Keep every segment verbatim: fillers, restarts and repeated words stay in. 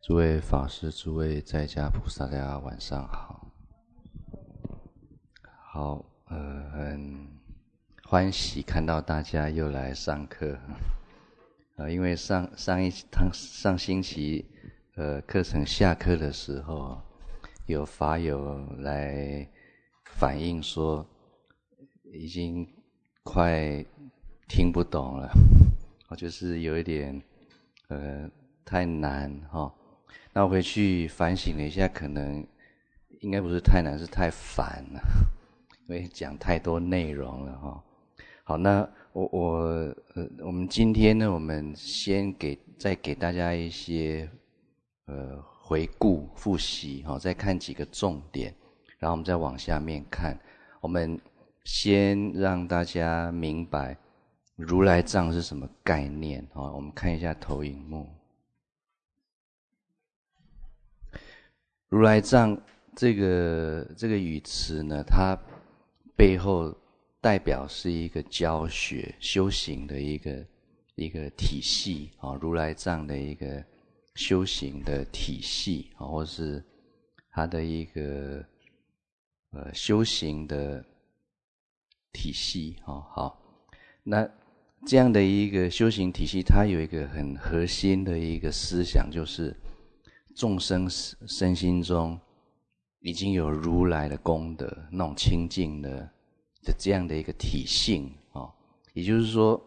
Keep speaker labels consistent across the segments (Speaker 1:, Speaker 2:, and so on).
Speaker 1: 诸位法师、诸位在家菩萨，大家晚上好。好，呃，很欢喜看到大家又来上课。呃，因为上上一堂上星期，呃，课程下课的时候，有法友来反映说，已经快听不懂了，就是有一点，呃，太难哈。哦那我回去反省了一下，可能应该不是太难，是太烦了，因为讲太多内容了哈。好，那我我呃，我们今天呢，我们先给再给大家一些呃回顾复习哈，再看几个重点，然后我们再往下面看。我们先让大家明白如来藏是什么概念哈。我们看一下投影幕。如来藏这个这个语词呢，它背后代表是一个教学修行的一个一个体系啊，如来藏的一个修行的体系啊，或是它的一个呃修行的体系啊。好，那这样的一个修行体系，它有一个很核心的一个思想，就是众生身心中已经有如来的功德，那种清净的的这样的一个体性啊，也就是说，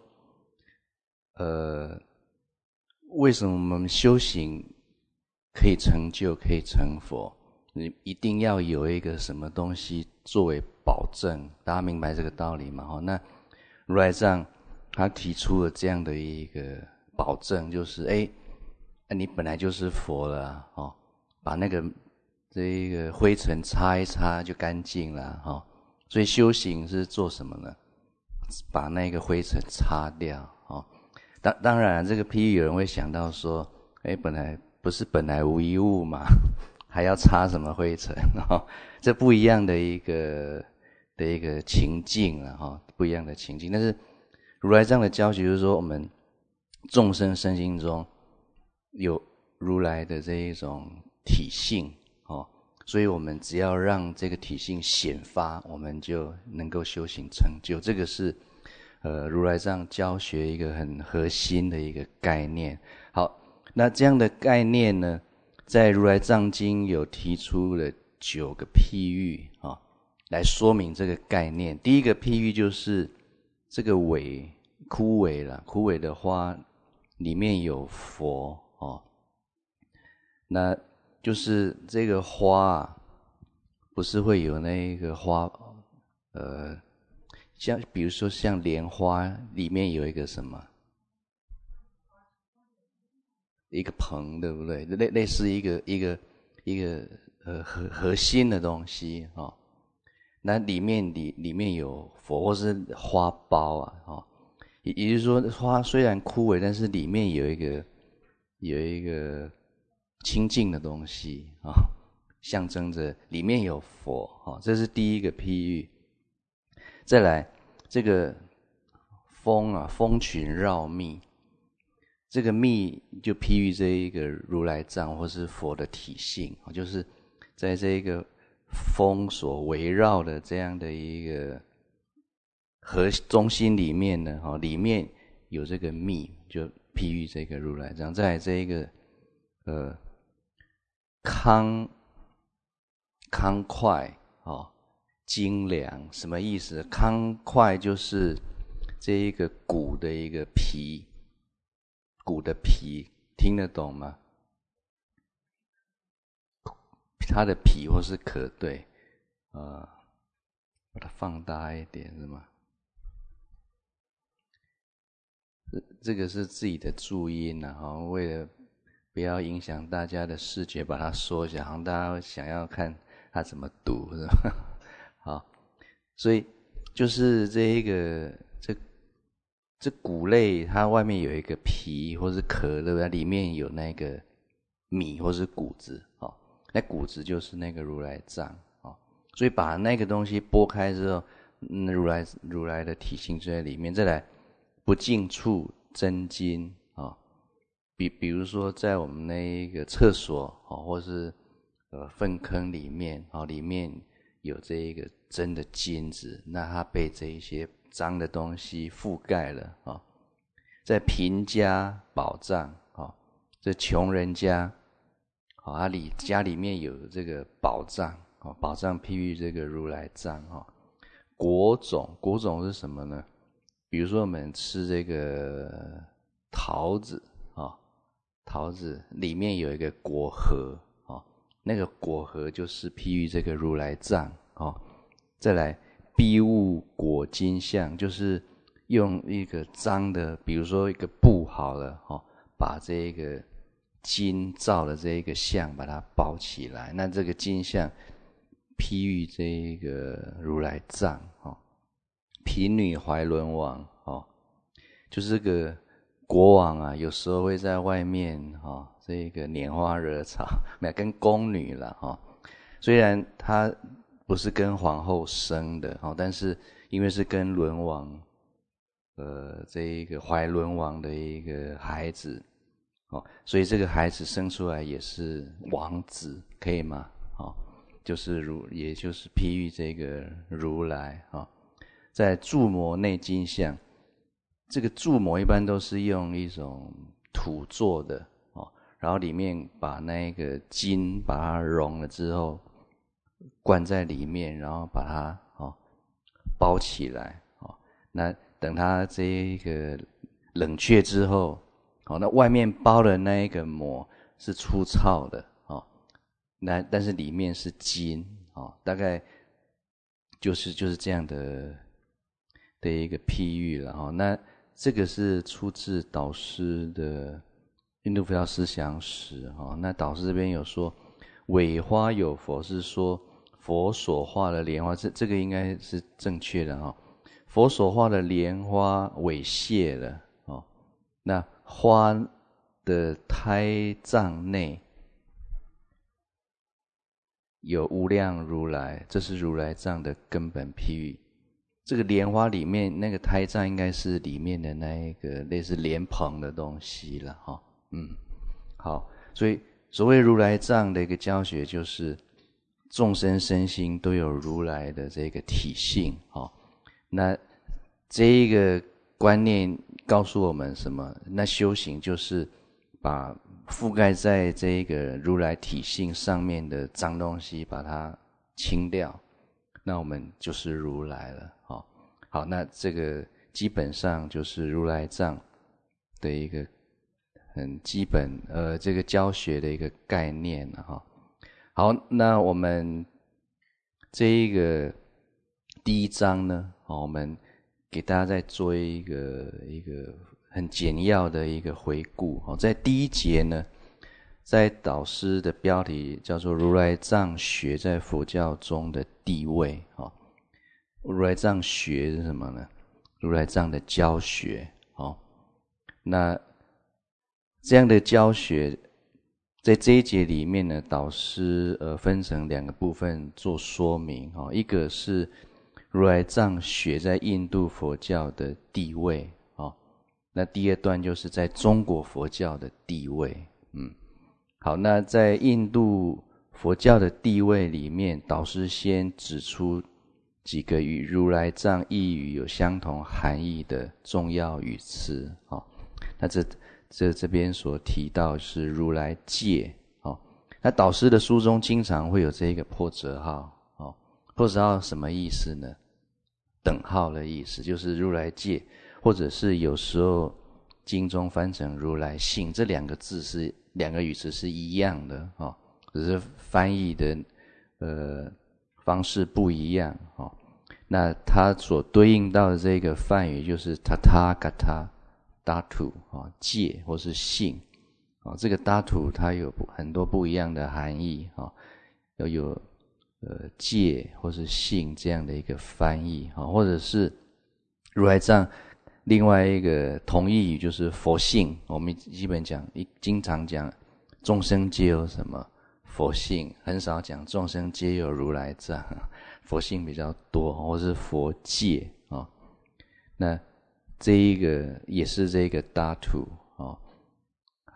Speaker 1: 呃，为什么我们修行可以成就，可以成佛？你一定要有一个什么东西作为保证，大家明白这个道理吗？哈，那如来藏他提出了这样的一个保证，就是哎。那你本来就是佛了啊，哦，把那个这一个灰尘擦一擦就干净了哦。所以修行是做什么呢？把那个灰尘擦掉哦。当当然，这个譬喻有人会想到说，哎，本来不是本来无一物嘛，还要擦什么灰尘哦？这不一样的一个的一个情境了哈、哦，不一样的情境。但是如来藏的教学就是说，我们众生身心中有如来的这一种体性哦，所以我们只要让这个体性显发，我们就能够修行成就。这个是呃如来藏教学一个很核心的一个概念。好，那这样的概念呢，在如来藏经有提出了九个譬喻啊、哦，来说明这个概念。第一个譬喻就是这个苇枯萎了，枯萎的花里面有佛。哦，那就是这个花啊，不是会有那个花，呃，像比如说像莲花里面有一个什么，一个棚，对不对？类类似一个一个一个呃核核心的东西啊、哦，那里面里里面有佛或是花苞啊，哦，也也就是说花虽然枯萎，但是里面有一个。有一个清净的东西啊，象征着里面有佛啊，这是第一个譬喻。再来，这个蜂啊，蜂群绕蜜，这个蜜就譬喻这一个如来藏或是佛的体性，就是在这一个蜂所围绕的这样的一个核中心里面呢，哈，里面有这个蜜，就譬喻这个如来藏。再来这一个呃康康快哦，精良，什么意思？康快就是这一个骨的一个皮，骨的皮，听得懂吗？它的皮或是壳，对，呃，把它放大一点是吗？这个是自己的注音啊，哈，为了不要影响大家的视觉，把它缩小，好像大家想要看它怎么读，是吧？好，所以就是这一个这这谷类，它外面有一个皮或是壳，对不对？里面有那个米或是谷子，哦，那谷子就是那个如来藏，哦，所以把那个东西剥开之后，嗯，如来如来的体性就在里面。再来。不净处真金啊， 比比如说在我们那一个厕所哦，或是呃粪坑里面哦，里面有这一个真的金子，那它被这一些脏的东西覆盖了哦。在贫家宝藏哦，这穷人家哦，他里家里面有这个宝藏哦，宝藏譬喻这个如来藏哦。果种，果种是什么呢？比如说我们吃这个桃子哦，桃子里面有一个果核哦，那个果核就是譬喻这个如来藏哦。再来逼物果金像，就是用一个脏的，比如说一个布好了哦，把这个金造的这一个像把它包起来，那这个金像譬喻这个如来藏哦。贫女怀轮王哦，就是这个国王啊，有时候会在外面哦，这个拈花惹草，没有跟宫女了哈、哦。虽然他不是跟皇后生的哦，但是因为是跟轮王，呃，这一个怀轮王的一个孩子哦，所以这个孩子生出来也是王子，可以吗？哦，就是如，也就是譬喻这个如来哦。在铸模内金像，这个铸模一般都是用一种土做的哦，然后里面把那个金把它融了之后，灌在里面，然后把它哦包起来哦。那等它这一个冷却之后，哦，那外面包的那一个膜是粗糙的哦，那但是里面是金哦，大概就是就是这样的。的一个譬喻了哈，那这个是出自导师的《印度佛教思想史》哈。那导师这边有说，尾花有佛，是说佛所画的莲花，这这个应该是正确的哈。佛所画的莲花尾谢了哦，那花的胎藏内有无量如来，这是如来藏的根本譬喻。这个莲花里面那个胎藏应该是里面的那一个类似莲蓬的东西了哈、哦，嗯，好，所以所谓如来藏的一个教学，就是众生身心都有如来的这个体性哦。那这一个观念告诉我们什么？那修行就是把覆盖在这个如来体性上面的脏东西把它清掉。那我们就是如来了，好，好，那这个基本上就是如来藏的一个很基本呃这个教学的一个概念了哈。好，那我们这一个第一章呢，我们给大家再做一个一个很简要的一个回顾。在第一节呢，在导师的标题叫做如来藏学在佛教中的地位。如来藏学是什么呢？如来藏的教学。那这样的教学在这一节里面呢，导师呃分成两个部分做说明。一个是如来藏学在印度佛教的地位，那第二段就是在中国佛教的地位。嗯，好，那在印度佛教的地位里面，导师先指出几个与如来藏义语有相同含义的重要语词。那这这这边所提到是如来戒。那导师的书中经常会有这个破折号。破折号什么意思呢？等号的意思，就是如来戒，或者是有时候经中翻成如来性，这两个字是两个语词是一样的哦，只是翻译的呃方式不一样哦。那它所对应到的这个梵语就是 Tathagata Dhatu 哦，戒或是性哦。这个 Dhatu 它有很多不一样的含义哦，要有呃戒或是性这样的一个翻译哦，或者是如来藏另外一个同义语就是佛性。我们基本讲经常讲众生皆有什么佛性，很少讲众生皆有如来藏，佛性比较多，或是佛戒哦。那这一个也是这个 Dhatu 哦。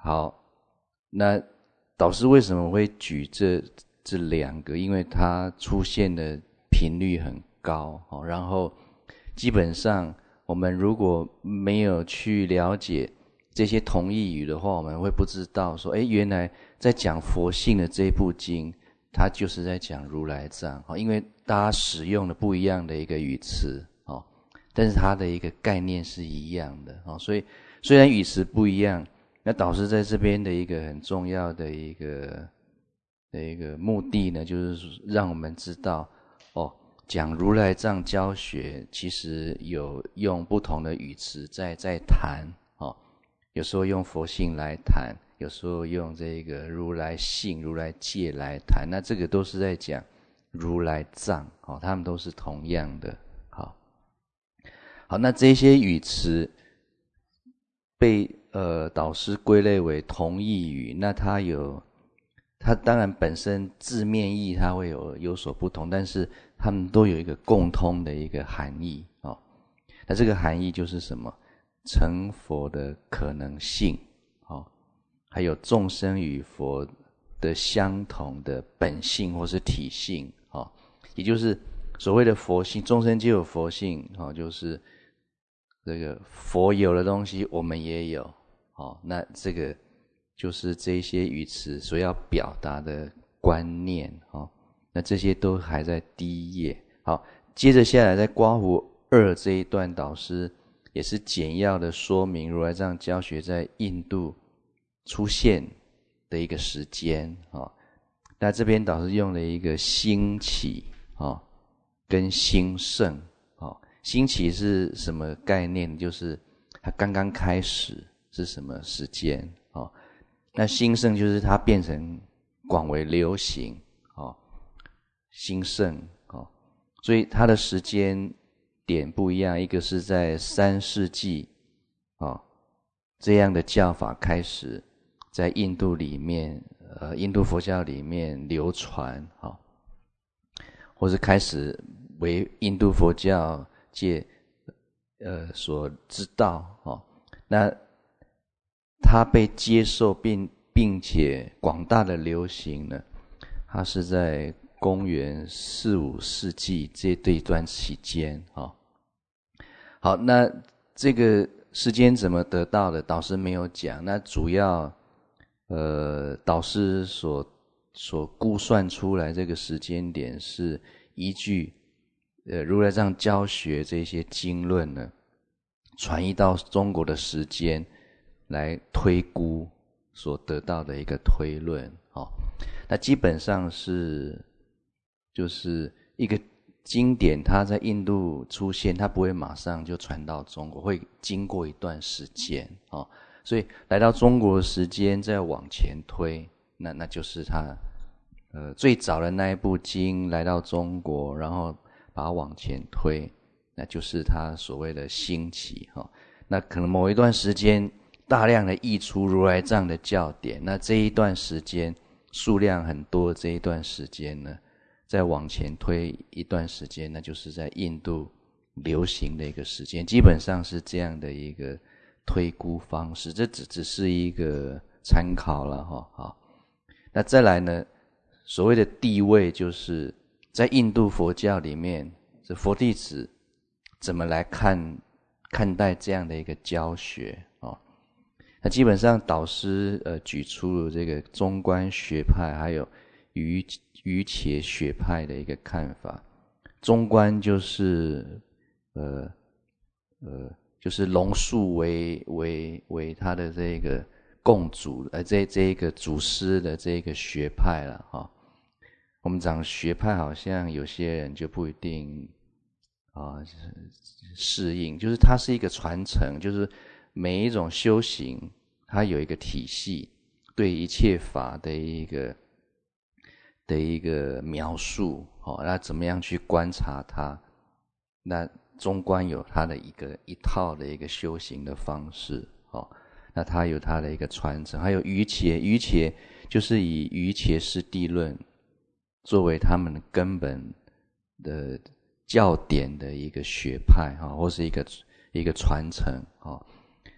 Speaker 1: 好，那导师为什么会举这这两个？因为它出现的频率很高，然后基本上我们如果没有去了解这些同义语的话，我们会不知道说，诶，原来在讲佛性的这部经，它就是在讲如来藏，因为大家使用的不一样的一个语词，但是它的一个概念是一样的，所以虽然语词不一样，那导师在这边的一个很重要的一个的一个目的呢，就是让我们知道，哦，讲如来藏教学，其实有用不同的语词在在谈，哦，有时候用佛性来谈，有时候用这个如来性、如来戒来谈，那这个都是在讲如来藏，哦，他们都是同样的，好，好，那这些语词被呃导师归类为同义语，那它有，它当然本身字面意它会有有所不同，但是它们都有一个共通的一个含义，哦，那这个含义就是什么？成佛的可能性，哦，还有众生与佛的相同的本性或是体性，哦，也就是所谓的佛性，众生皆有佛性，哦，就是这个佛有的东西我们也有，哦，那这个就是这些语词所要表达的观念，哦，那这些都还在第一页。好，接着下来在刮胡二这一段，导师也是简要的说明如来藏教学在印度出现的一个时间，哦，那这边导师用了一个兴起，哦，跟兴盛，哦，兴起是什么概念？就是它刚刚开始是什么时间，哦，那兴盛就是它变成广为流行，哦，兴盛，哦，所以它的时间点不一样，一个是在三世纪，哦，这样的教法开始在印度里面，呃，印度佛教里面流传，哦，或是开始为印度佛教界呃所知道，哦，那它被接受并并且广大的流行呢，它是在公元四五世纪这这一段期间，哦，好，那这个时间怎么得到的？导师没有讲。那主要，呃，导师所所估算出来这个时间点是依据呃如来藏教学这些经论呢，传译到中国的时间来推估所得到的一个推论，哦，那基本上是就是一个经典，它在印度出现，它不会马上就传到中国，会经过一段时间，哦，所以来到中国的时间再往前推，那那就是它呃最早的那一部经来到中国，然后把它往前推，那就是它所谓的兴起，哦，那可能某一段时间大量的译出如来藏的教典，那这一段时间数量很多，这一段时间呢再往前推一段时间，那就是在印度流行的一个时间，基本上是这样的一个推估方式，这只只是一个参考了，哦，好，那再来呢，所谓的地位就是在印度佛教里面，这佛弟子怎么来看看待这样的一个教学，哦，那基本上导师呃举出了这个中观学派还有瑜瑜伽学派的一个看法。中观就是呃呃就是龙树为为为他的这个共主，呃这这一个祖师的这个学派了，哈，哦。我们讲学派，好像有些人就不一定啊适应，就是它是一个传承，就是每一种修行它有一个体系，对一切法的一个的一个描述，哦，那怎么样去观察它？那中观有它的一个一套的一个修行的方式，哦，那它有它的一个传承，还有瑜伽，瑜伽就是以瑜伽师地论作为他们的根本的教典的一个学派，或是一个一个传承，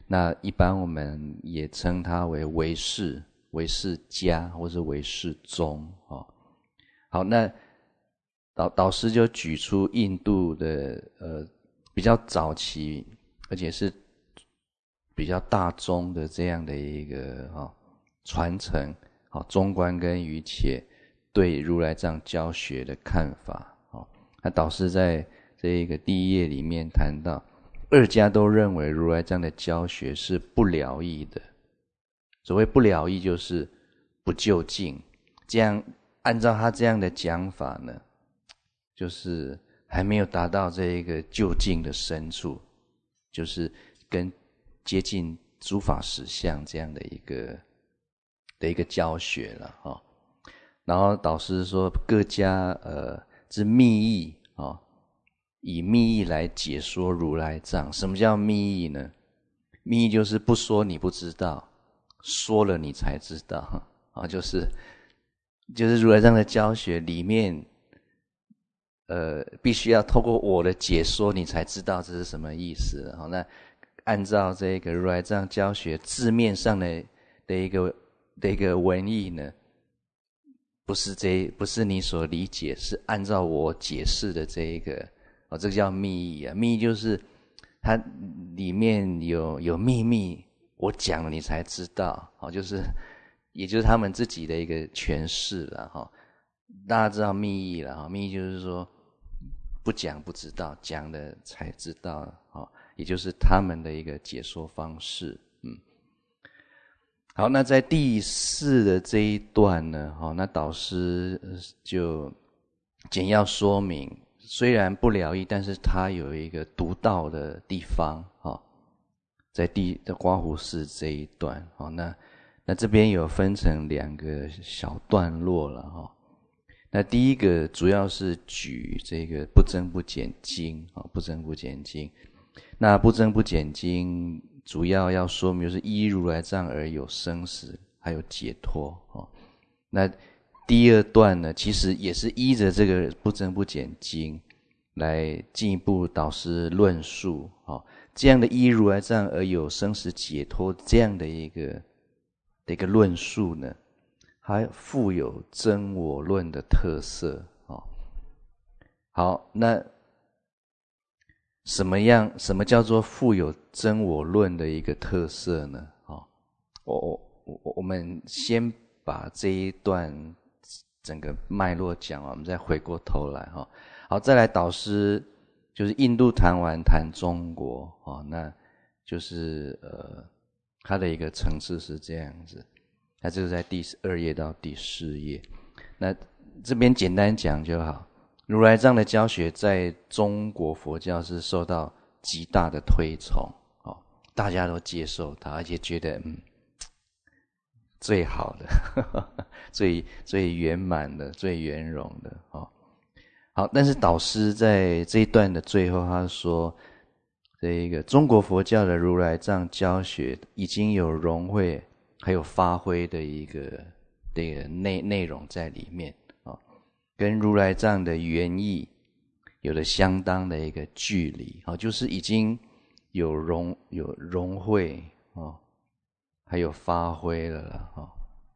Speaker 1: 那一般我们也称它为唯识、唯识家或是唯识宗。好，那导导师就举出印度的呃比较早期，而且是比较大宗的这样的一个哈传承，好中观跟瑜伽对如来藏教学的看法。好，那导师在这一个第一页里面谈到，二家都认为如来藏的教学是不了义的。所谓不了义，就是不究竟。这样按照他这样的讲法呢，就是还没有达到这一个究竟的深处，就是跟接近诸法实相这样的一个的一个教学了哈。然后导师说各家呃之密意啊，以密意来解说如来藏。什么叫密意呢？密意就是不说你不知道，说了你才知道啊，就是就是如来藏的教学里面，呃，必须要透过我的解说，你才知道这是什么意思。好，那按照这个如来藏教学字面上的的一个的一个文意呢，不是这不是你所理解，是按照我解释的这一个哦，这个叫密意啊。密意就是它里面有有秘密，我讲了你才知道。哦，就是也就是他们自己的一个诠释了哈。大家知道密意了哈，密意就是说不讲不知道，讲了才知道，哦，也就是他们的一个解说方式。嗯，好，那在第四的这一段呢，好，那导师就简要说明，虽然不了义，但是它有一个独到的地方，哈，在第的刮胡寺这一段，好，那那这边有分成两个小段落了，哈。那第一个主要是举这个不增不减经啊，不增不减经。那不增不减经主要要说明就是依如来藏而有生死，还有解脱哦。那第二段呢，其实也是依着这个不增不减经来进一步导师论述哦。这样的依如来藏而有生死解脱这样的一个的一个论述呢，还富有真我论的特色。好，那什么样什么叫做富有真我论的一个特色呢？我我我们先把这一段整个脉络讲完，我们再回过头来。好，再来导师就是印度谈完谈中国，那就是呃它的一个层次是这样子。那这个在第二页到第四页，那这边简单讲就好。如来藏的教学在中国佛教是受到极大的推崇，哦，大家都接受它，而且觉得嗯最好的、呵呵最最圆满的、最圆融的，哦。好，但是导师在这一段的最后，他说，这一个中国佛教的如来藏教学已经有融会还有发挥的一个这个内内容在里面，哦，跟如来藏的原意有了相当的一个距离，哦，就是已经有融有融会，哦，还有发挥了啦，哦，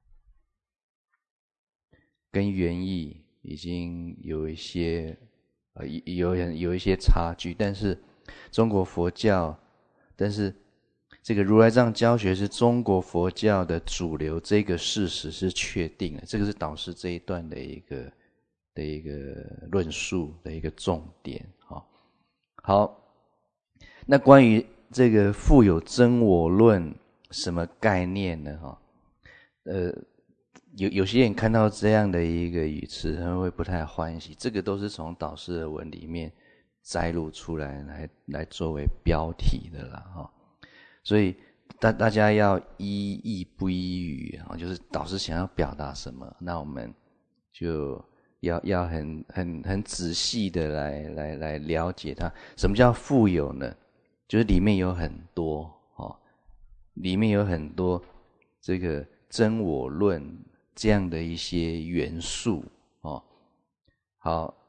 Speaker 1: 跟原意已经有一些呃有有一些差距，但是中国佛教，但是这个如来藏教学是中国佛教的主流，这个事实是确定的。这个是导师这一段的一个的一个论述的一个重点。好，好，那关于这个富有真我论什么概念呢？哈，呃。有有些人看到这样的一个语词，他们会不太欢喜。这个都是从导师的文里面摘录出来，来来作为标题的啦，哈。所以大大家要依义不依语，哈，就是导师想要表达什么，那我们就要要很很很仔细的来来来了解它。什么叫富有呢？就是里面有很多，哦，里面有很多这个真我论这样的一些元素，哦，好，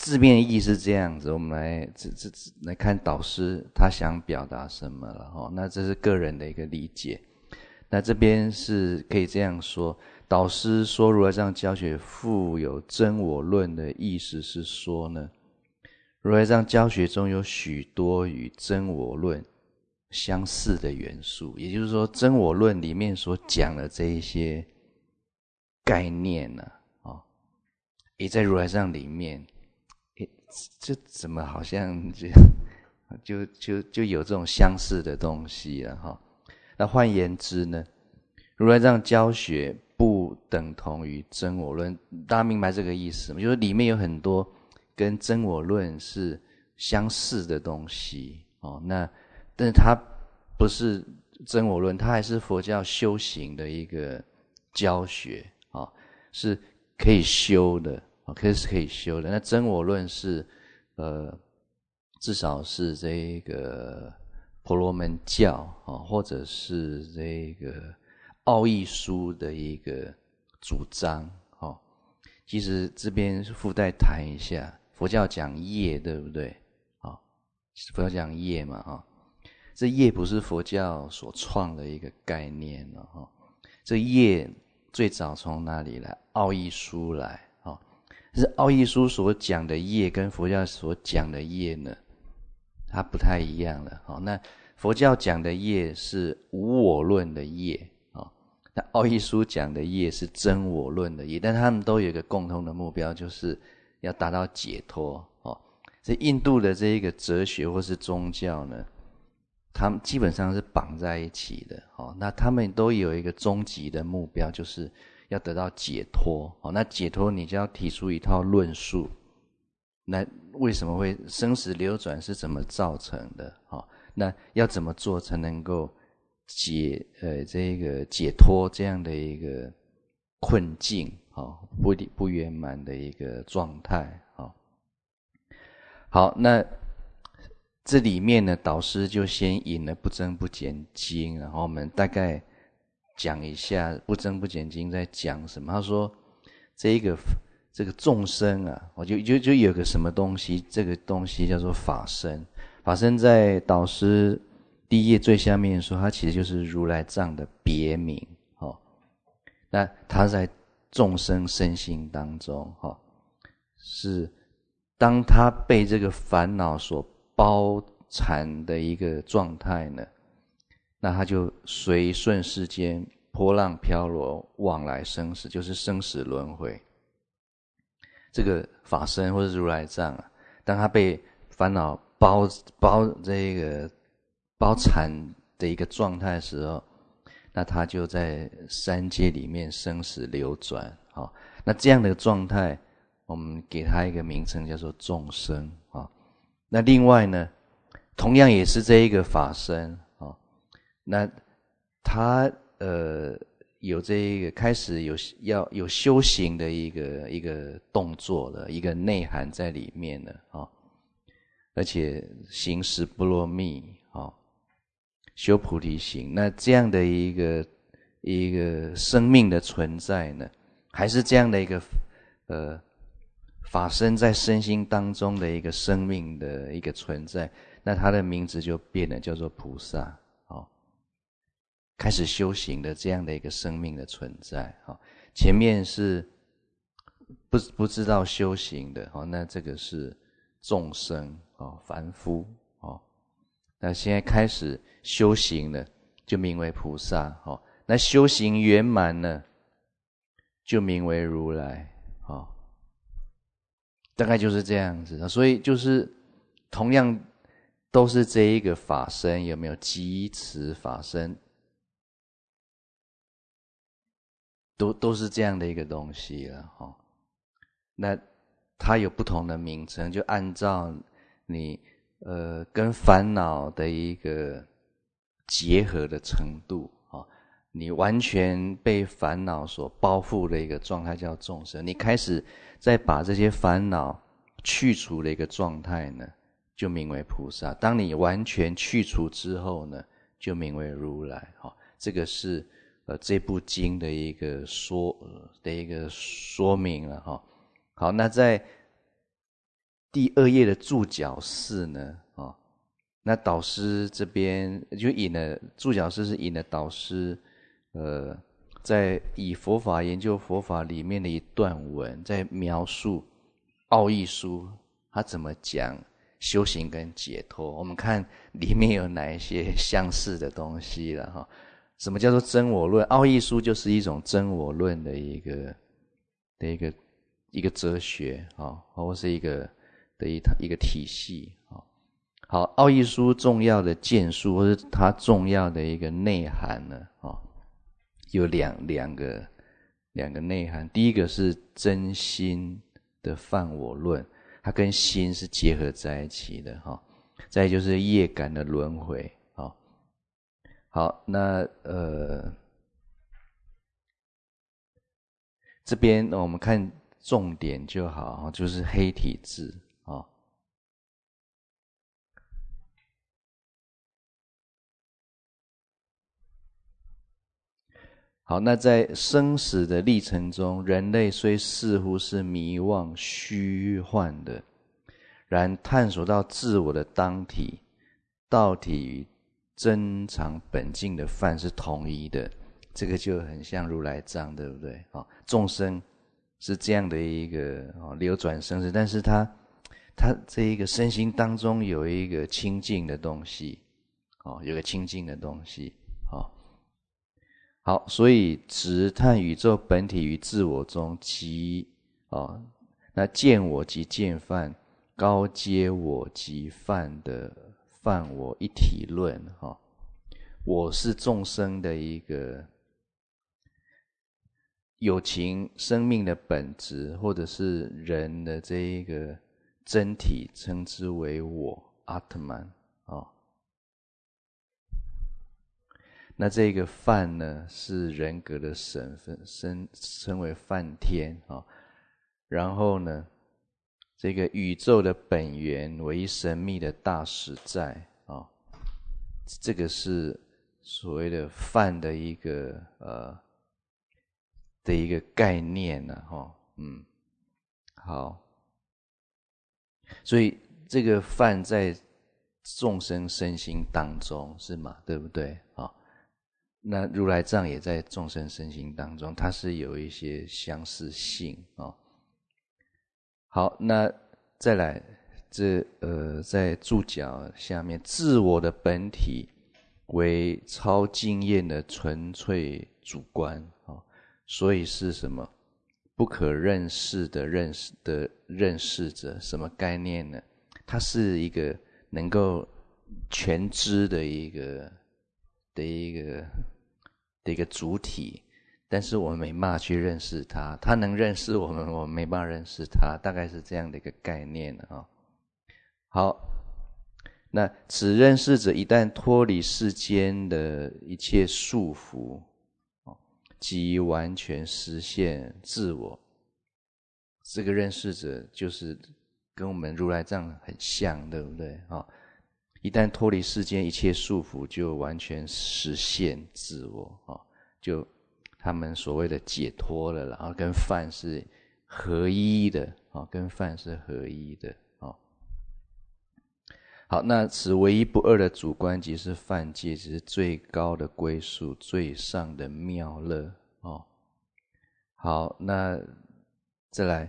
Speaker 1: 字面意是这样子，我们来这这来看导师他想表达什么了哈。那这是个人的一个理解。那这边是可以这样说，导师说如来藏教学富有真我论的意思是说呢，如来藏教学中有许多与真我论相似的元素，也就是说真我论里面所讲的这一些概念呢、啊，哦，也在如来藏里面，诶，这怎么好像就就就就有这种相似的东西了哈、哦？那换言之呢，如来藏教学不等同于真我论，大家明白这个意思吗？就是里面有很多跟真我论是相似的东西哦。那但是它不是真我论，它还是佛教修行的一个教学啊、哦，是可以修的啊，可以是可以修的。那真我论是呃，至少是这个婆罗门教啊，或者是这个奥义书的一个主张哦。其实这边附带谈一下，佛教讲业，对不对？啊，佛教讲业嘛，啊，这业不是佛教所创的一个概念了哈。这业最早从哪里来？奥义书来啊。是奥义书所讲的业跟佛教所讲的业呢，它不太一样了。好，那佛教讲的业是无我论的业啊，那奥义书讲的业是真我论的业，但他们都有一个共同的目标，就是要达到解脱哦。这印度的这一个哲学或是宗教呢，他们基本上是绑在一起的哦。那他们都有一个终极的目标，就是要得到解脱哦。那解脱你就要提出一套论述，那为什么会生死流转是怎么造成的？哦，那要怎么做才能够解呃这个解脱这样的一个困境？哦，不不圆满的一个状态。哦，好，那这里面呢，导师就先引了《不增不减经》，然后我们大概讲一下《不增不减经》在讲什么。他说，这一个这个众生啊，我就就就有个什么东西，这个东西叫做法身。法身在导师第一页最下面说，它其实就是如来藏的别名。哦，那它在众生身心当中，哦，是当他被这个烦恼所包缠的一个状态呢，那他就随顺世间波浪飘落，往来生死，就是生死轮回。这个法身或者如来藏啊，当他被烦恼包包这个包缠的一个状态的时候，那他就在三界里面生死流转。好，那这样的状态，我们给他一个名称叫做众生啊。那另外呢，同样也是这一个法身啊，那他呃有这一个开始有要有修行的一个一个动作的一个内涵在里面的啊，而且行十波罗蜜啊，修菩提行，那这样的一个一个生命的存在呢，还是这样的一个呃法身在身心当中的一个生命的一个存在，那他的名字就变了，叫做菩萨。哦，开始修行的这样的一个生命的存在。哦，前面是不不知道修行的。哦，那这个是众生哦，凡夫哦。那现在开始修行了，就名为菩萨。哦，那修行圆满呢，就名为如来。哦，大概就是这样子。所以就是同样都是这一个法身，有没有即此法身，都都是这样的一个东西了。哦，那它有不同的名称，就按照你呃跟烦恼的一个结合的程度。哦，你完全被烦恼所包覆的一个状态叫众生，你开始再把这些烦恼去除的一个状态呢，就名为菩萨。当你完全去除之后呢，就名为如来。哦，这个是呃这部经的一个说的一个说明了。哈，好，那在第二页的注脚式呢，哦，那导师这边就引了注脚式是引了导师，呃，在以佛法研究佛法里面的一段文，在描述奥义书他怎么讲修行跟解脱。我们看里面有哪一些相似的东西了哈？什么叫做真我论？奥义书就是一种真我论的一个的一个一个哲学啊，或是一个的一一个体系啊。好，奥义书重要的见述或是它重要的一个内涵呢，啊，有两两个两个内涵。第一个是真心的犯我论，它跟心是结合在一起的哈。再来就是业感的轮回，好，好，那呃这边我们看重点就好，就是黑体字啊。好，那在生死的历程中，人类虽似乎是迷惘虚幻的，然探索到自我的当体、道体与真常本净的范是统一的。这个就很像如来藏，对不对？哦，众生是这样的一个哦流转生死，但是他他这一个身心当中有一个清净的东西，哦，有个清净的东西，哦。好，所以直探宇宙本体与自我中即哦，那见我即见犯，高阶我即犯的犯我一体论哈、哦，我是众生的一个有情生命的本质，或者是人的这一个真体，称之为我阿特曼哦。那这个梵呢，是人格的身份，称称为梵天啊、哦。然后呢，这个宇宙的本源，唯一神秘的大实在啊、哦，这个是所谓的梵的一个呃的一个概念呢、啊，哈、哦，嗯，好，所以这个梵在众生身心当中是嘛，对不对啊？哦，那如来藏也在众生身心当中，它是有一些相似性啊、哦。好，那再来这呃，在注脚下面，自我的本体为超经验的纯粹主观啊、哦，所以是什么？不可认识的认识的认识者，什么概念呢？它是一个能够全知的一个的一个的一个主体，但是我们没办法去认识它，它能认识我们，我们没办法认识它，大概是这样的一个概念啊。好，那此认识者一旦脱离世间的一切束缚，即完全实现自我。这个认识者就是跟我们如来藏很像，对不对啊？一旦脱离世间一切束缚，就完全实现自我啊，就他们所谓的解脱了，然后跟梵是合一的啊，跟梵是合一的啊。好，那此唯一不二的主观即是梵界，即是最高的归宿，最上的妙乐哦。好，那再来，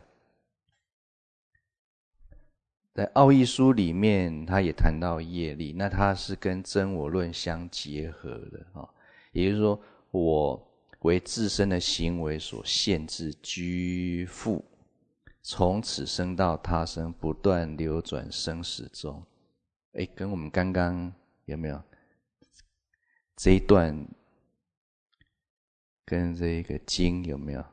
Speaker 1: 在奥义书里面，他也谈到业力，那它是跟真我论相结合的啊、哦。也就是说，我为自身的行为所限制拘缚，从此生到他生，不断流转生死中。哎，跟我们刚刚有没有这一段跟这个经有没有？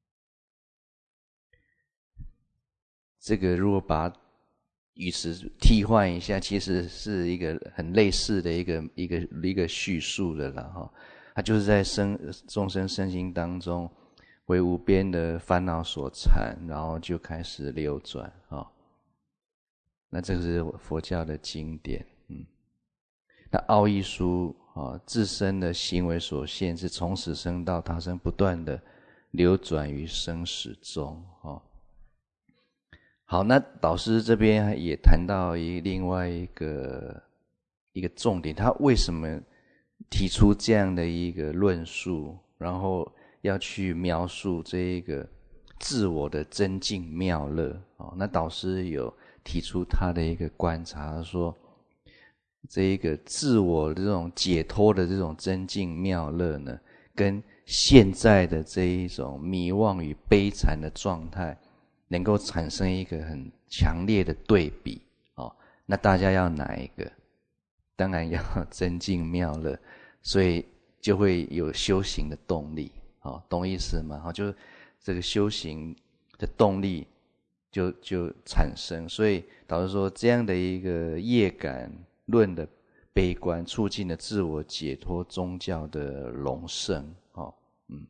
Speaker 1: 这个如果把语词替换一下，其实是一个很类似的一个一个一个叙述的了哈。它就是在生众生身心当中为无边的烦恼所缠，然后就开始流转啊。那这个是佛教的经典，嗯。那奥义书啊，自身的行为所限，是从此生到他生，不断的流转于生死中啊。 好，那导师这边也谈到一另外一个一个重点，他为什么提出这样的一个论述，然后要去描述这一个自我的真境妙乐。哦，那导师有提出他的一个观察，说这一个自我的这种解脱的这种真境妙乐呢，跟现在的这一种迷惘与悲惨的状态能够产生一个很强烈的对比。哦，那大家要哪一个？当然要真境妙乐，所以就会有修行的动力。哦，懂意思吗？哦，就是这个修行的动力就就产生。所以导致说这样的一个业感论的悲观，促进了自我解脱宗教的隆盛。哦，嗯，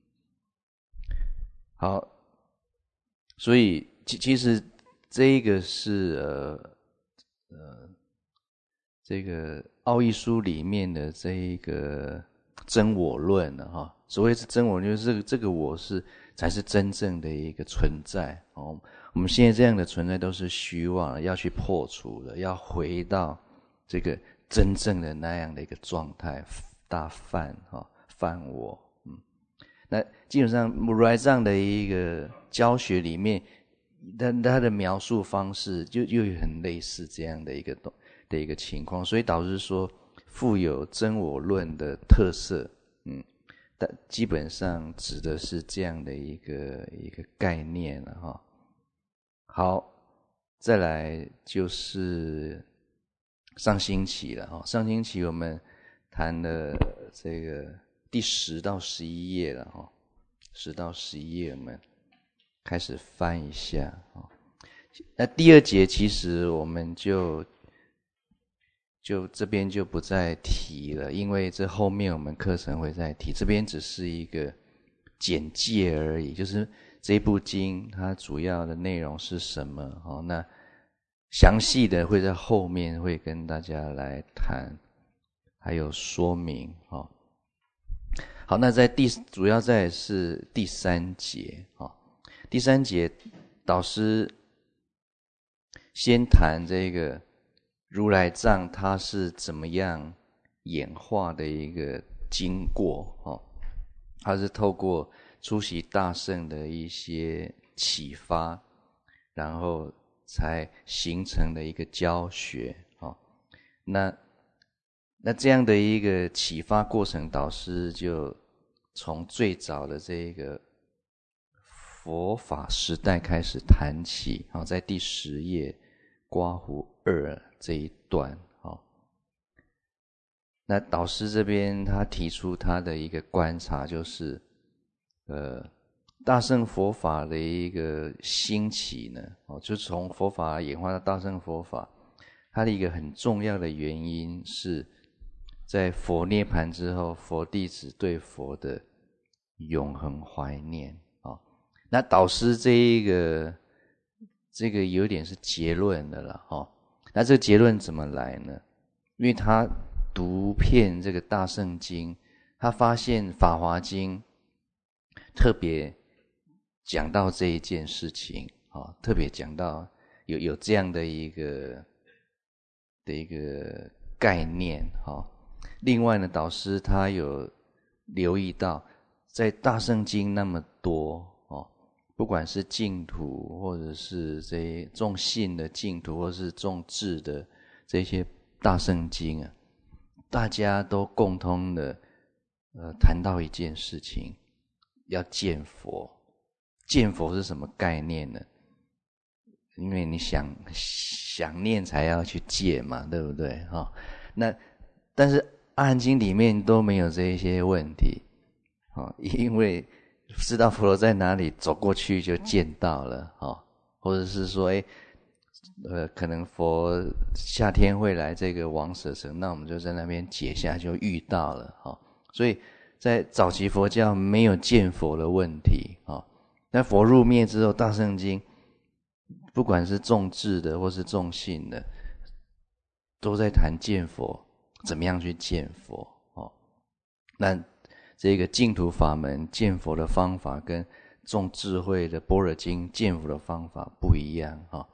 Speaker 1: 好，所以其其实这一个是呃呃这个奥义书里面的这一个真我论了哈。所谓是真我，就是这个这个我是才是真正的一个存在哦。我们现在这样的存在都是虚妄的，要去破除的，要回到这个真正的那样的一个状态，大梵哈梵我。嗯，那基本上母如来藏的一个教学里面，但他的描述方式就又很类似这样的一个的一个情况，所以导致说富有真我论的特色。嗯，但基本上指的是这样的一个一个概念了哈。好，再来就是上星期了哈。上星期我们谈了这个第十到十一页了哈，十到十一页我们开始翻一下哈。那第二节其实我们就就这边就不再提了，因为这后面我们课程会再提，这边只是一个简介而已，就是这部经它主要的内容是什么哦？那详细的会在后面会跟大家来谈，还有说明哦。好，那在第主要在是第三节哦，第三节导师先谈这个如来藏它是怎么样演化的一个经过哦，它是透过出席大乘的一些启发，然后才形成的一个教学哦。那那这样的一个启发过程，导师就从最早的这个佛法时代开始谈起，好，在第十页刮胡二这一段。好，那导师这边他提出他的一个观察，就是呃大乘佛法的一个兴起呢，哦，就从佛法演化到大乘佛法，它的一个很重要的原因是在佛涅槃之后，佛弟子对佛的永恒怀念。哦，那导师这一个这个有点是结论的了哦。那这个结论怎么来呢？因为他读遍这个大乘经，他发现法华经特别讲到这一件事情，哦，特别讲到有有这样的一个的一个概念，哦。另外呢，导师他有留意到，在大乘经那么多哦，不管是净土，或者是这些重信的净土，或是重智的这些大乘经啊，大家都共通的呃谈到一件事情，要见佛。见佛是什么概念呢？因为你想想念才要去见嘛，对不对？哦，那但是阿含经里面都没有这一些问题，哦，因为知道佛陀在哪里，走过去就见到了，哦，或者是说，哎，呃，可能佛夏天会来这个王舍城，那我们就在那边解下就遇到了，哦，所以在早期佛教没有见佛的问题，哦，那佛入灭之后，大乘经不管是重智的或是重信的，都在谈见佛，怎么样去见佛哦。那这个净土法门见佛的方法跟重智慧的般若经见佛的方法不一样哦。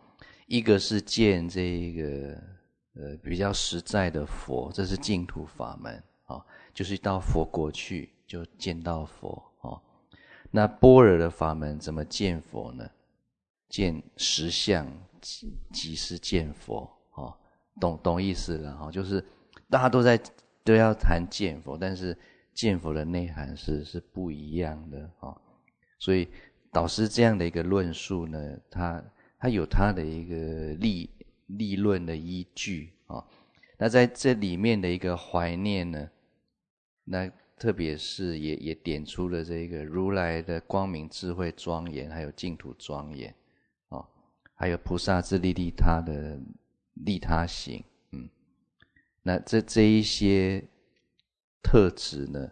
Speaker 1: 一个是见这个呃比较实在的佛，这是净土法门啊、哦，就是到佛国去就见到佛哦。那般若的法门怎么见佛呢？见实相即即是见佛哦，懂懂意思了哈、哦，就是大家都在都要谈见佛，但是见佛的内涵是是不一样的哦。所以导师这样的一个论述呢，他他有他的一个立立论的依据啊、哦。那在这里面的一个怀念呢，那特别是也也点出了这个如来的光明智慧庄严，还有净土庄严啊、哦，还有菩萨自利利他的利他行，嗯，那这这一些特质呢，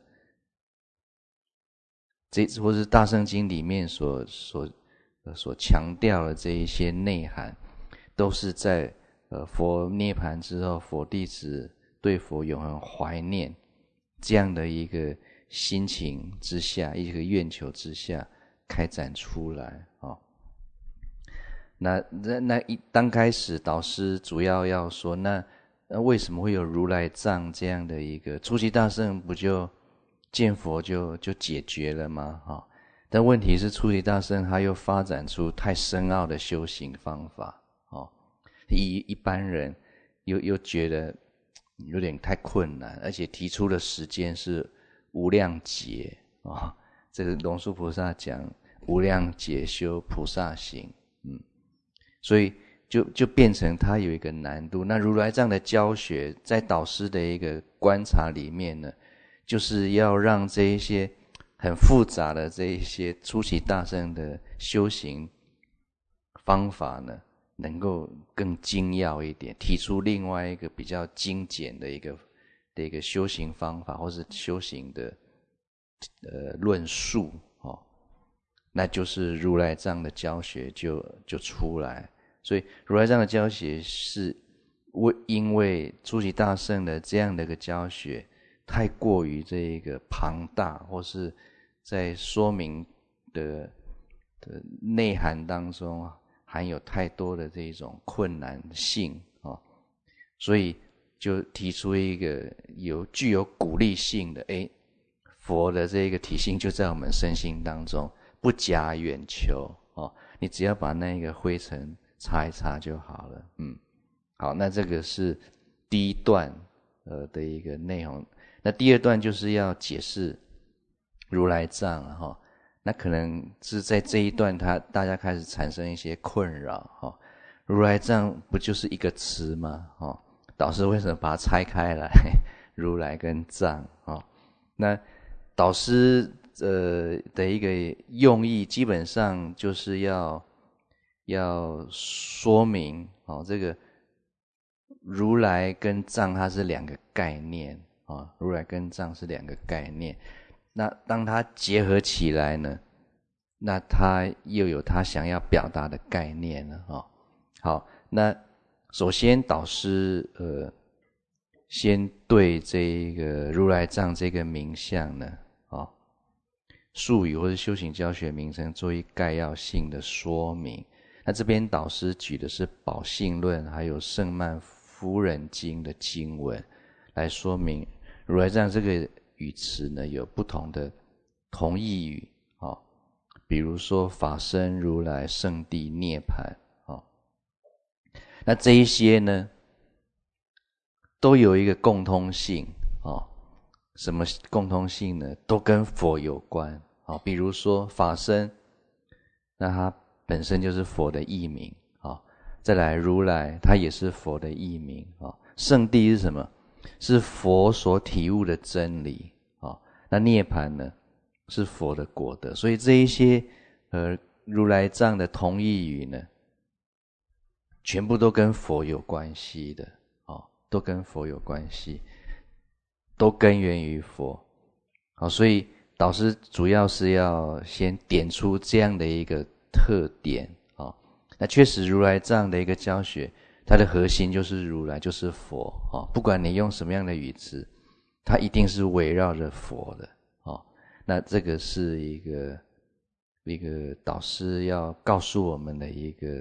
Speaker 1: 这或是大圣经里面所所呃所强调的这一些内涵，都是在呃佛涅槃之后，佛弟子对佛永恒怀念这样的一个心情之下，一个愿求之下开展出来啊、哦。那那那一刚开始导师主要要说，那那为什么会有如来藏这样的一个初期大圣不就见佛就就解决了吗？哈、哦，但问题是初期大圣他又发展出太深奥的修行方法，哦，一一般人又又觉得有点太困难，而且提出的时间是无量劫啊、哦，这个龙树菩萨讲无量劫修菩萨行，嗯，所以就就变成它有一个难度。那如来藏的教学，在导师的一个观察里面呢，就是要让这一些很复杂的这一些初期大圣的修行方法呢，能够更精要一点，提出另外一个比较精简的一个的一个修行方法，或是修行的呃论述哦，那就是如来藏的教学就就出来。所以如来藏的教学是为因为初期大圣的这样的一个教学太过于这个庞大，或是在说明的的内涵当中含有太多的这种困难性啊、哦，所以就提出一个有具有鼓励性的，诶，佛的这个体性就在我们身心当中，不假远求哦，你只要把那个灰尘擦一擦就好了。嗯，好，那这个是第一段呃的一个内容。那第二段就是要解释如来藏哈、哦，那可能是在这一段他大家开始产生一些困扰哈、哦。如来藏不就是一个词吗？哦，导师为什么把它拆开来？如来跟藏哦，那导师呃的一个用意，基本上就是要要说明哦，这个如来跟藏它是两个概念啊、哦，如来跟藏是两个概念。那当它结合起来呢，那它又有它想要表达的概念了哦。好，那首先导师呃，先对这个如来藏这个名相呢，哦，术语或者修行教学名称做一概要性的说明。那这边导师举的是《宝性论》还有《圣曼夫人经》的经文来说明如来藏这个语词呢有不同的同义语哦，比如说法身如来、圣地、涅槃哦，那这一些呢都有一个共通性哦，什么共通性呢？都跟佛有关哦，比如说法身，那它本身就是佛的义名啊、哦。再来如来，它也是佛的义名啊、哦。圣地是什么？是佛所体悟的真理啊、哦。那涅槃呢，是佛的果德。所以这一些呃如来藏的同义语呢，全部都跟佛有关系的哦，都跟佛有关系，都根源于佛。好，所以导师主要是要先点出这样的一个特点啊、哦。那确实如来藏的一个教学，它的核心就是如来，就是佛啊、哦。不管你用什么样的语词，它一定是围绕着佛的啊、哦。那这个是一个一个导师要告诉我们的一个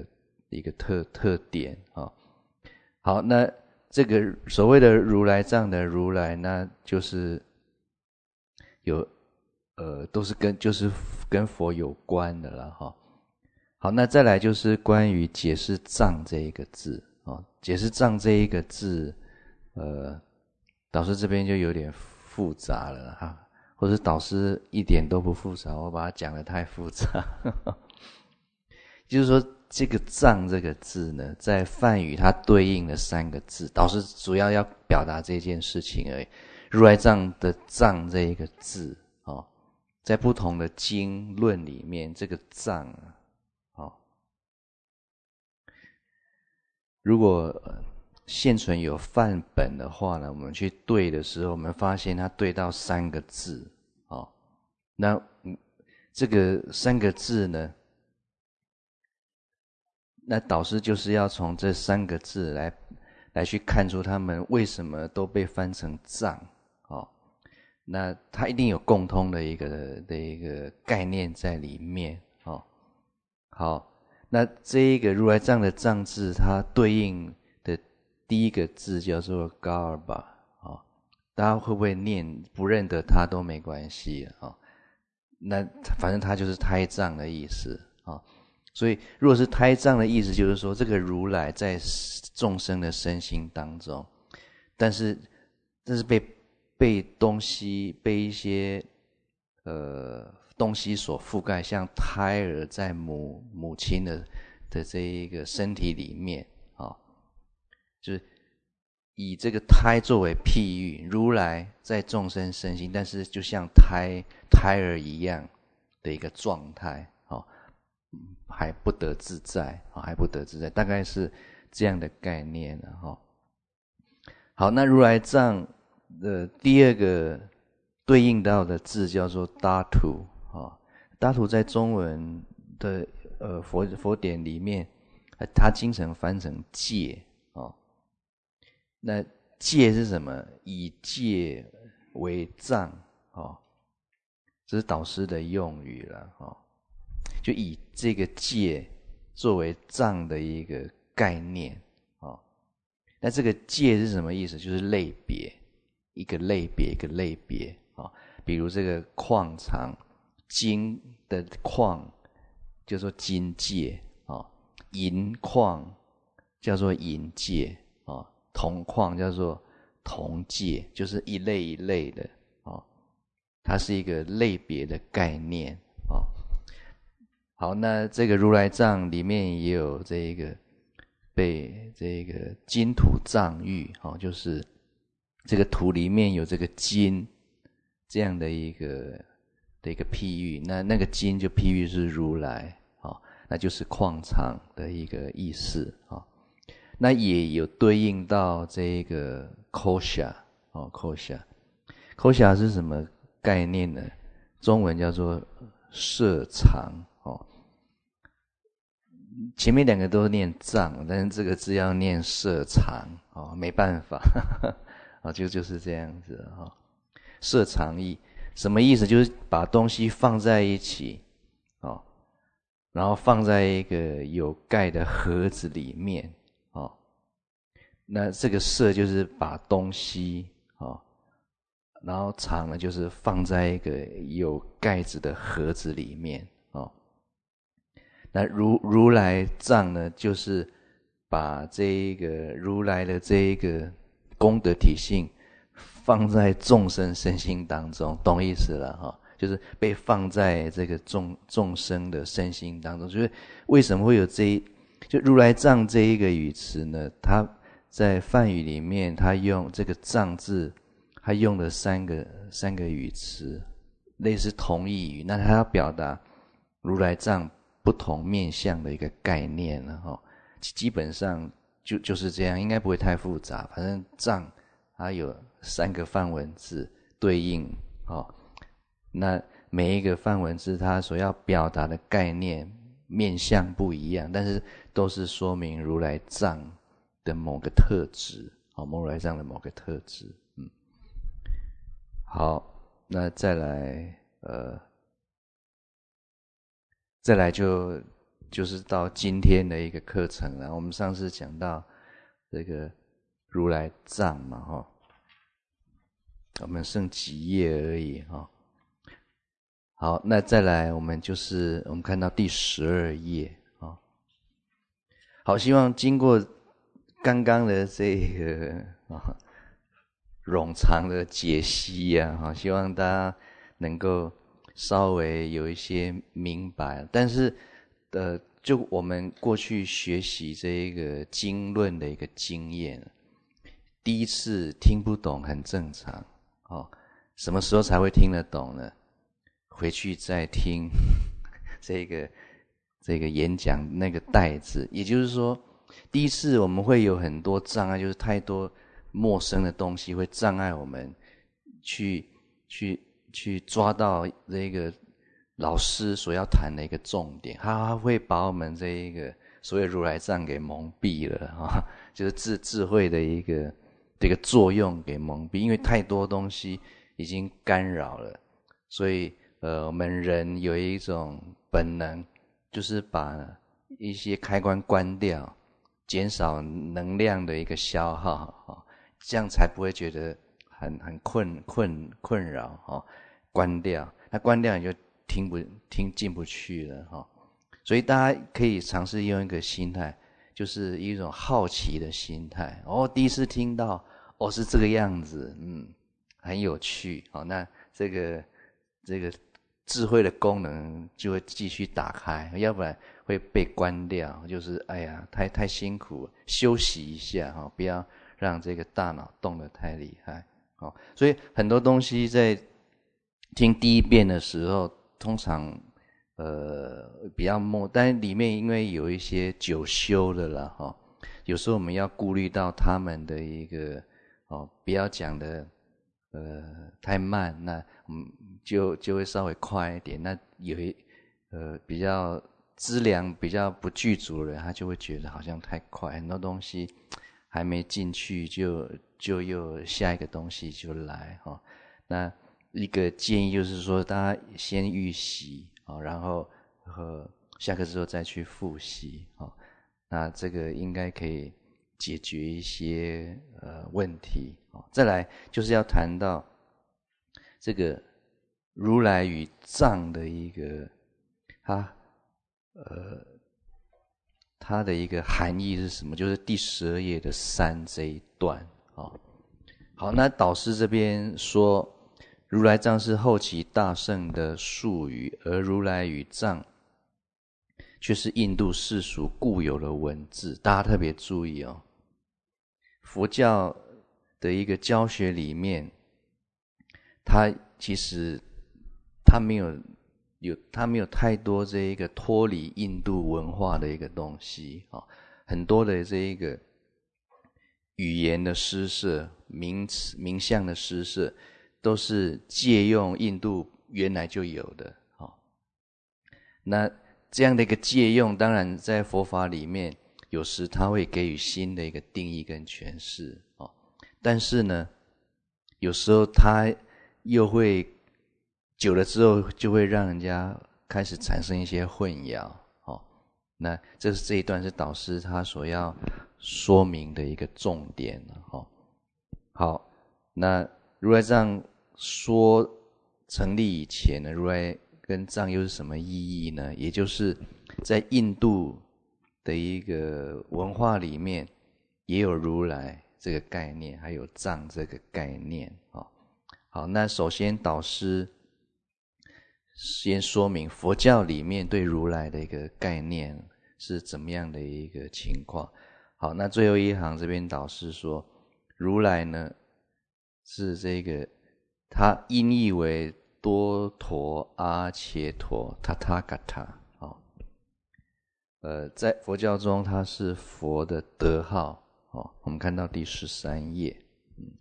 Speaker 1: 一个特特点啊。好，那这个所谓的如来藏的如来，那就是有呃都是跟就是跟佛有关的了哈。好，那再来就是关于解释藏这一个字啊，解释藏这一个字，呃，导师这边就有点复杂了哈。或者导师一点都不复杂，我把它讲得太复杂。就是说，这个藏这个字呢，在梵语它对应的三个字，导师主要要表达这件事情而已。如来藏的藏这一个字，哦，在不同的经论里面，这个藏，哦，如果现存有范本的话呢，我们去对的时候，我们发现它对到三个字，哦，那这个三个字呢，那导师就是要从这三个字来来去看出他们为什么都被翻成藏，哦，那它一定有共通的一个的一个概念在里面，哦，好，那这一个如来藏的藏字，它对应的第一个字叫做 Garbha， 哦，大家会不会念？不认得它都没关系，哦，那反正它就是胎藏的意思，哦，所以如果是胎藏的意思，就是说这个如来在众生的身心当中，但是但是被被东西被一些呃东西所覆盖，像胎儿在母母亲的的这一个身体里面，哦，就是以这个胎作为譬喻，如来在众生身心，但是就像胎胎儿一样的一个状态，哦，还不得自在，哦，还不得自在，大概是这样的概念了，哦。好，那如来藏的第二个对应到的字叫做达土，啊，达土在中文的呃佛佛典里面，它经常翻成戒，哦，那戒是什么？以戒为藏，哦，这是导师的用语了，哦，就以这个戒作为藏的一个概念，哦，那这个戒是什么意思？就是类别，一个类别一个类别，哦，比如这个矿场，金的矿叫做金戒，哦，银矿叫做银戒，哦，铜矿叫做铜戒，就是一类一类的，哦，它是一个类别的概念，哦。好，那这个如来藏里面也有这一个被这个金土藏喻，哦，就是这个土里面有这个金这样的一个的一个譬喻，那那个金就譬喻是如来，哦，那就是矿场的一个意思，哦，那也有对应到这个 kosha， 哦 kosha kosha 是什么概念呢？中文叫做摄藏，哦，前面两个都念藏，但是这个字要念摄藏，哦，没办法，哦，就就是这样子，哦，摄藏意什么意思？就是把东西放在一起，哦，然后放在一个有盖的盒子里面，哦，那这个摄就是把东西，哦，然后藏呢就是放在一个有盖子的盒子里面，哦，那如如来藏呢，就是把这一个如来的这一个功德体性放在众生身心当中，懂意思了哈？就是被放在这个众众生的身心当中。就是为什么会有这一就如来藏这一个语词呢？它在梵语里面，它用这个藏字，它用了三个三个语词，类似同义语。那它要表达如来藏不同面向的一个概念了哈，基本上就就是这样，应该不会太复杂。反正藏它有三个梵文字对应，哦，那每一个梵文字它所要表达的概念面向不一样，但是都是说明如来藏的某个特质，哦，如来藏的某个特质，嗯，好，那再来，呃。再来就就是到今天的一个课程了。我们上次讲到这个如来藏嘛，哈，我们剩几页而已，哈。好，那再来，我们就是我们看到第十二页啊。好，希望经过刚刚的这个啊冗长的解析呀，哈，希望大家能够稍微有一些明白。但是，呃，就我们过去学习这一个经论的一个经验，第一次听不懂很正常，哦，什么时候才会听得懂呢？回去再听这个这个演讲那个带子，也就是说，第一次我们会有很多障碍，就是太多陌生的东西会障碍我们去去去抓到这个老师所要谈的一个重点，他会把我们这一个所谓如来藏给蒙蔽了啊，就是智智慧的一个这个作用给蒙蔽，因为太多东西已经干扰了，所以呃，我们人有一种本能，就是把一些开关关掉，减少能量的一个消耗，这样才不会觉得很很困困困扰，关掉，那关掉你就听不听进不去了，所以大家可以尝试用一个心态，就是一种好奇的心态。哦，第一次听到，哦是这个样子，嗯，很有趣，好，那这个这个。智慧的功能就会继续打开，要不然会被关掉。就是哎呀，太太辛苦了，休息一下哈，不要让这个大脑动得太厉害。哦，所以很多东西在听第一遍的时候，通常呃比较默，但里面因为有一些久修的啦哈，有时候我们要顾虑到他们的一个哦，不要讲的。呃，太慢，那嗯就就会稍微快一点。那有一呃比较资粮比较不具足的人，他就会觉得好像太快，很多东西还没进去就就又下一个东西就来哈、哦。那一个建议就是说，大家先预习啊、哦，然后和下课之后再去复习啊、哦。那这个应该可以解决一些呃问题。再来就是要谈到这个如来与藏的一个它呃它的一个含义是什么？就是第十二页的三这一段啊。好，那导师这边说，如来藏是后期大圣的术语，而如来与藏却是印度世俗固有的文字。大家特别注意哦，佛教的一个教学里面，它其实它没有有它没有太多这一个脱离印度文化的一个东西啊，很多的这一个语言的施设、名词名相的施设，都是借用印度原来就有的啊。那这样的一个借用，当然在佛法里面，有时它会给予新的一个定义跟诠释啊。但是呢，有时候它又会久了之后，就会让人家开始产生一些混淆。哦，那这是这一段是导师他所要说明的一个重点。哦，好，那如来藏说成立以前呢，如来跟藏又是什么意义呢？也就是在印度的一个文化里面，也有如来这个概念，还有藏这个概念。好，那首先导师先说明佛教里面对如来的一个概念是怎么样的一个情况。好，那最后一行这边导师说，如来呢是这个他音译为多陀阿切陀塔塔嘎塔。呃，在佛教中，它是佛的德号。哦，我们看到第十三页。嗯，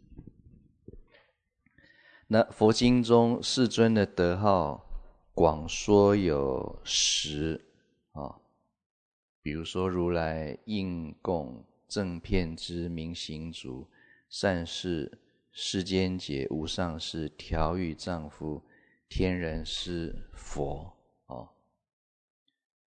Speaker 1: 那佛经中世尊的德号广说有十啊，比如说如来应供正遍知明行足善事世间解无上士调御丈夫天人师佛。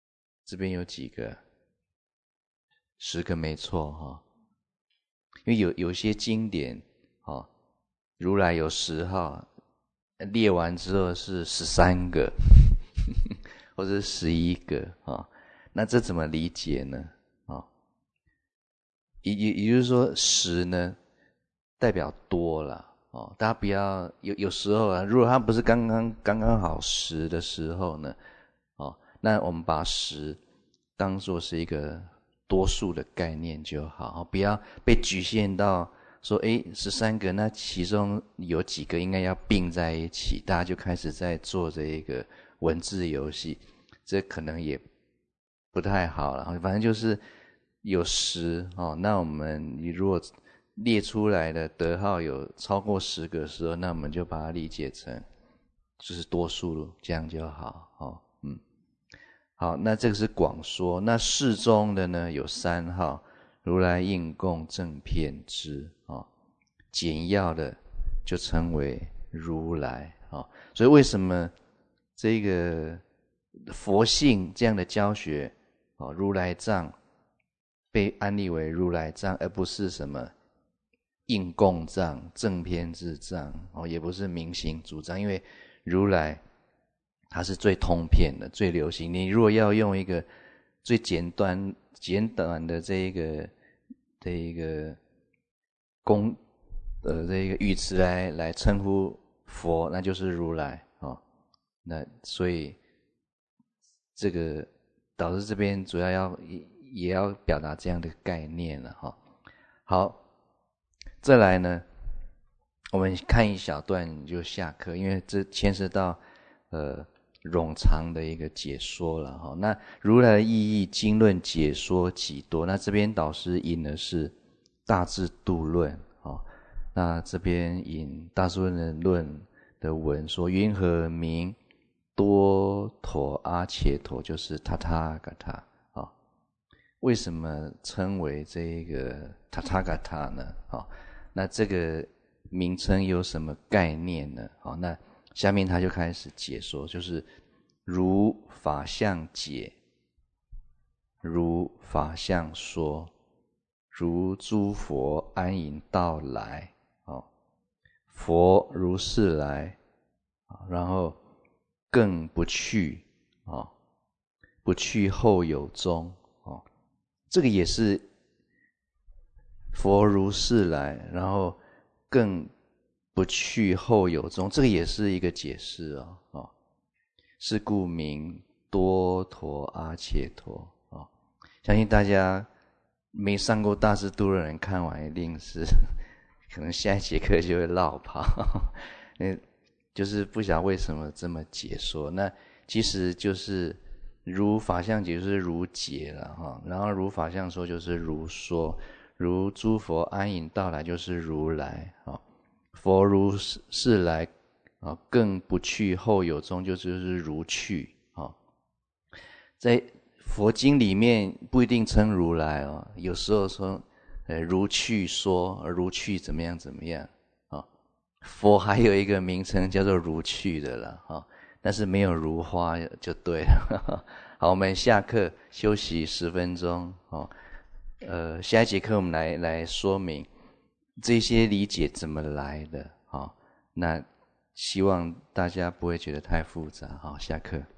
Speaker 1: 这边有几个？十个没错哈。因为有有些经典哦，如来有十号，列完之后是十三个，或者是十一个啊、哦，那这怎么理解呢？啊、哦，也也也就是说，十呢代表多了哦，大家不要有有时候啊，如果它不是刚刚刚刚好十的时候呢，哦，那我们把十当作是一个多数的概念就好，不要被局限到说，诶，十三个，那其中有几个应该要并在一起，大家就开始在做这一个文字游戏，这可能也不太好了。反正就是有十哦，那我们你如果列出来的德号有超过十个的时候，那我们就把它理解成就是多数，这样就好哦。嗯，好，那这个是广说。那适中的呢有三号，如来应供正遍知哦，简要的就称为如来哦。所以为什么这个佛性这样的教学哦，如来藏被安立为如来藏，而不是什么应供藏、正遍知藏哦，也不是明行主张，因为如来它是最通遍的、最流行。你如果要用一个最简短、简短的这一个、这一个公呃这一个语词来来称呼佛，那就是如来哦。那所以这个导师这边主要要也也要表达这样的概念了哈、哦。好。再来呢，我们看一小段就下课，因为这牵涉到呃冗长的一个解说了哈。那如来的意义经论解说几多？那这边导师引的是《大智度论》哦。那这边引大智度论的文说：云何名多陀阿切陀？就是塔塔嘎塔啊。为什么称为这个塔塔嘎塔呢？啊？那这个名称有什么概念呢？好，那下面他就开始解说，就是如法相解，如法相说，如诸佛安隐道来，哦，佛如是来，然后更不去，哦，不去后有终，哦，这个也是。佛如是来，然后更不去后有终，这个也是一个解释哦。哦，是故名多陀阿切陀哦。相信大家没上过大智度论的人看完一定是，可能下一节课就会落跑，嗯，就是不晓得为什么这么解说。那其实就是如法相解就是如解了哈，然后如法相说就是如说。如诸佛安隐道来就是如来啊，佛如是来啊，更不去后有终就就是如去啊。在佛经里面不一定称如来哦，有时候说呃如去说，如去怎么样怎么样啊。佛还有一个名称叫做如去的了啊，但是没有如花就对了。好，我们下课休息十分钟哦。呃，下一节课我们来来说明这些理解怎么来的，好，那希望大家不会觉得太复杂，好，下课。